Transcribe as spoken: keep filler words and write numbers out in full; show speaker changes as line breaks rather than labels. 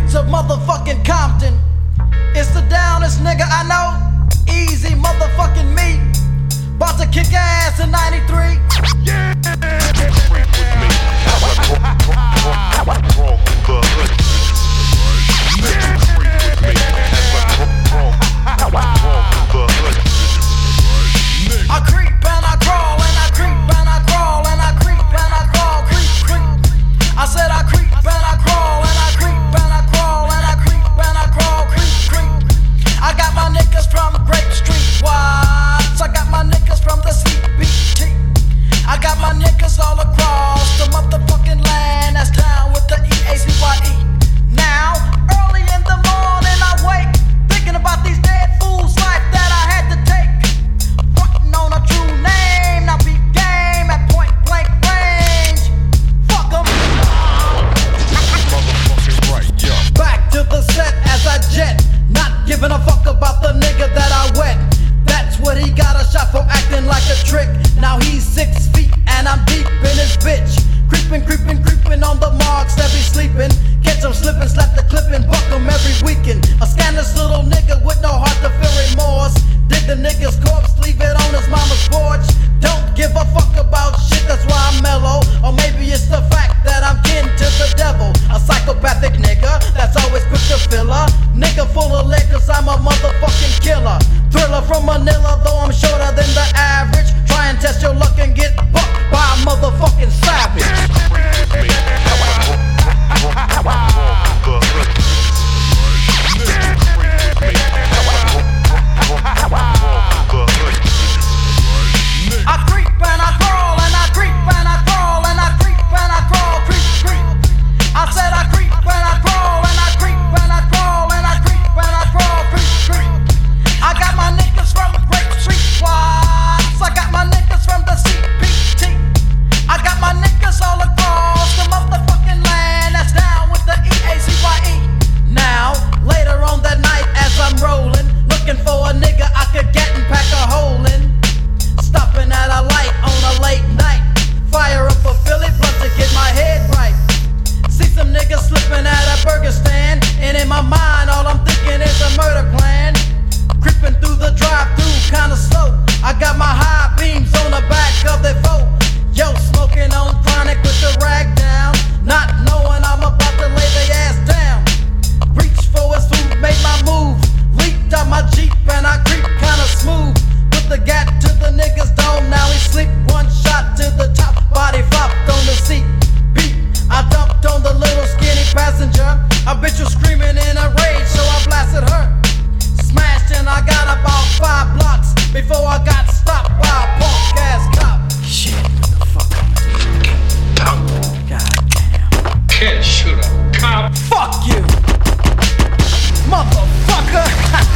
streets of motherfucking Compton. It's the downest nigga I know. Easy motherfucking me. About to kick ass in ninety-three. Yeah. Freak with me as I crawl through the hood. Freak with me as I crawl through the hood. I creep and I crawl and I creep and I crawl and I creep and I crawl, creep, creep. I said I creep and I crawl and I creep and I crawl and I creep and I crawl, creep, creep. I got my niggas from Grape Street Watts. I got my niggas from the C B T. I got my niggas all across the motherfucking land that's down with the E A C Y E. Now, early in the morning I wake, thinking about these dead fools' life that I had to take. Frontin' on a true name, now beat game at point blank range. Fuck 'em. Motherfucking right, yo. Back to the set as I jet, not giving a fuck about the nigga that I wet. That's what he got a shot for, acting like a trick. Now he's six feet and I'm deep in his bitch. Creeping, creeping, creeping on the marks that be sleeping. Catch him slipping, slap the clip and buck him every weekend. A scandalous little nigga with no heart to feel remorse. Dig the nigga's corpse, leave it on his mama's porch. Don't give a fuck about shit, that's why I'm mellow. Or maybe it's the fact that I'm kin to the devil. A psychopathic nigga that's always quick to filler. Nigga full of lead cause I'm a motherfucking killer. Thriller from Manila, though I'm shorter than the average. Try and test your luck and get bucked by a motherfucking savage. I creep and I crawl and I creep and I crawl and I creep and I crawl, creep, creep. I said I creep and I crawl and I creep and I crawl and I creep and I crawl, creep, creep. I got my niggas from Grape Street Watts. I got my niggas from the C B T. I got my niggas all across the motherfucking land that's down with the E A C Y E. Now, later on that night as I'm rolling, looking for a nigga I could get and pack a hole in. Stopping at a light on a late night. Fire up a Philly blunt to get my head right. See some niggas slipping at a burger stand, and in my mind all I'm thinking is a murder plan. Creeping through the drive-thru kinda slow. I got my high beams on the back of the Vogue. Yo, smoking on chronic with the rag down, not knowing I'm about to lay their ass down. Reach for his food, made my move. Leaped out my Jeep and I creep kinda smooth. Put the gat to the nigga's dome, now he sleep. One shot to the top, body flopped on the seat. Beat, I dumped on the little skinny passenger. A bitch was screaming in a rage, so I blasted her. Smashed and I got about five blocks before I got stopped by a punk ass cop. Shit, motherfucker. Goddamn.
Can't shoot a cop.
Fuck you, motherfucker.